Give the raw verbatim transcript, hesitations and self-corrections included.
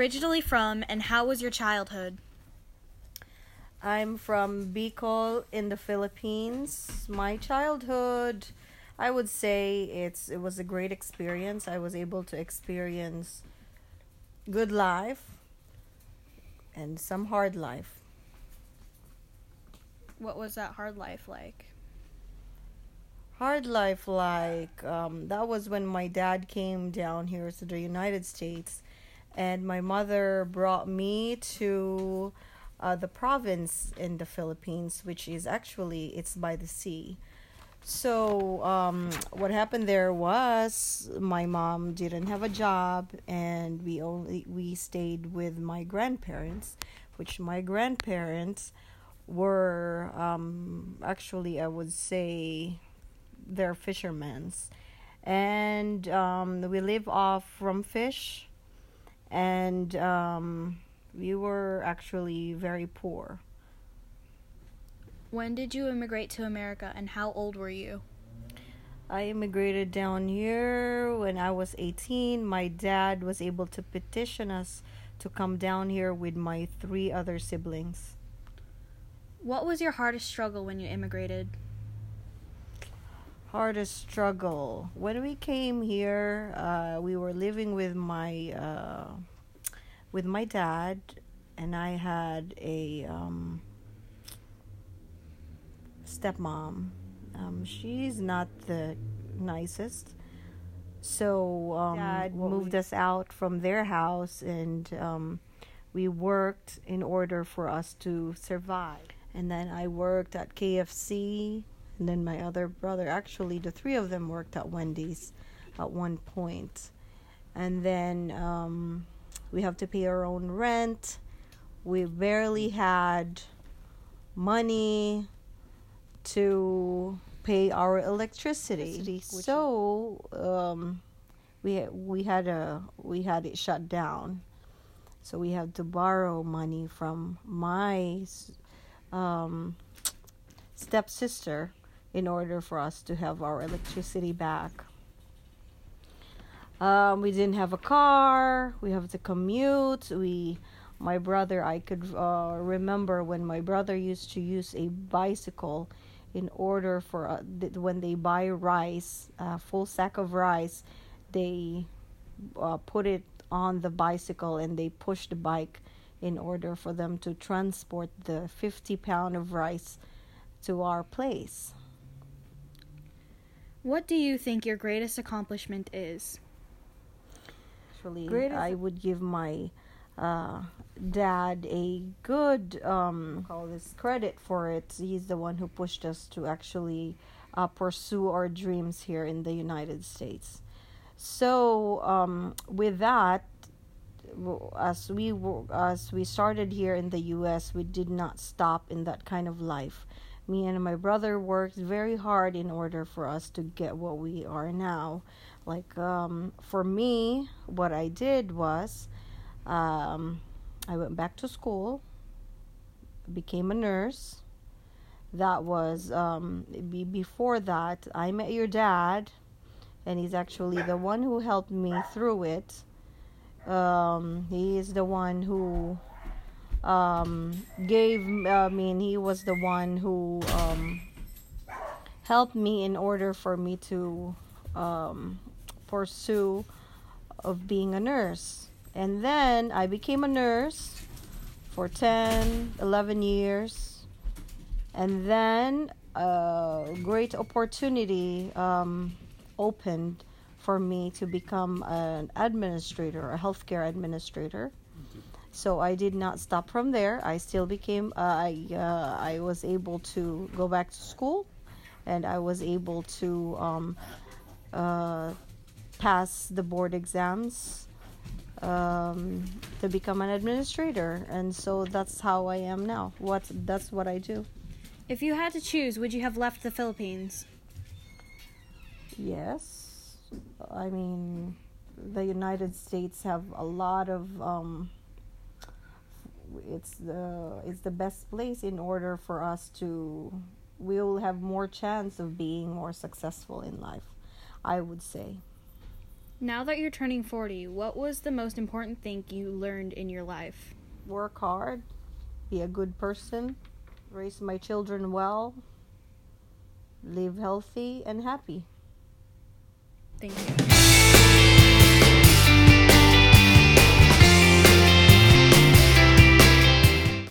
originally from, and how was your childhood? I'm from Bicol in the Philippines. My childhood, I would say it's it was a great experience. I was able to experience good life and some hard life. What was that hard life like? Hard life, like um, that was when my dad came down here to the United States, and my mother brought me to uh, the province in the Philippines, which is actually it's by the sea. So um, what happened there was my mom didn't have a job, and we only we stayed with my grandparents, which my grandparents were um, actually I would say they're fishermen's, and um, we live off from fish, and um, we were actually very poor. When did you immigrate to America, and how old were you? I immigrated down here when I was eighteen. My dad was able to petition us to come down here with my three other siblings. What was your hardest struggle when you immigrated? Hardest struggle. When we came here, uh, we were living with my uh, with my dad, and I had a um, stepmom. Um, she's not the nicest. So um, dad moved we... us out from their house, and um, we worked in order for us to survive. And then I worked at K F C, and then my other brother, actually the three of them worked at Wendy's at one point. And then um, we have to pay our own rent. We barely had money to pay our electricity. So um, we we had a we had it shut down. So we had to borrow money from my um, stepsister in order for us to have our electricity back. Um, we didn't have a car. We have to commute. We, my brother, I could uh, remember when my brother used to use a bicycle in order for uh, th- when they buy rice, a full sack of rice, they uh, put it on the bicycle and they push the bike in order for them to transport the fifty pound of rice to our place. What do you think your greatest accomplishment is? Actually, greatest I would give my uh, dad a good um, call this credit for it. He's the one who pushed us to actually uh, pursue our dreams here in the United States. So um, with that, as we were, as we started here in the U S, we did not stop in that kind of life. Me and my brother worked very hard in order for us to get what we are now. Like um, for me, what I did was um, I went back to school, became a nurse. That was um, be- before that I met your dad, and he's actually the one who helped me through it. Um, he is the one who um, gave, I mean, he was the one who um, helped me in order for me to um, pursue of being a nurse. And then I became a nurse for ten, eleven years. And then a great opportunity um, opened for me to become an administrator, a healthcare administrator. So I did not stop from there. I still became, uh, I, uh, I was able to go back to school, and I was able to um, uh, pass the board exams um, to become an administrator. And so that's how I am now. What that's what I do. If you had to choose, would you have left the Philippines? Yes. I mean, the United States have a lot of um, it's the it's the best place in order for us to we'll have more chance of being more successful in life, I would say. Now that you're turning forty, what was the most important thing you learned in your life? Work hard, be a good person, raise my children well, live healthy and happy. Thank you.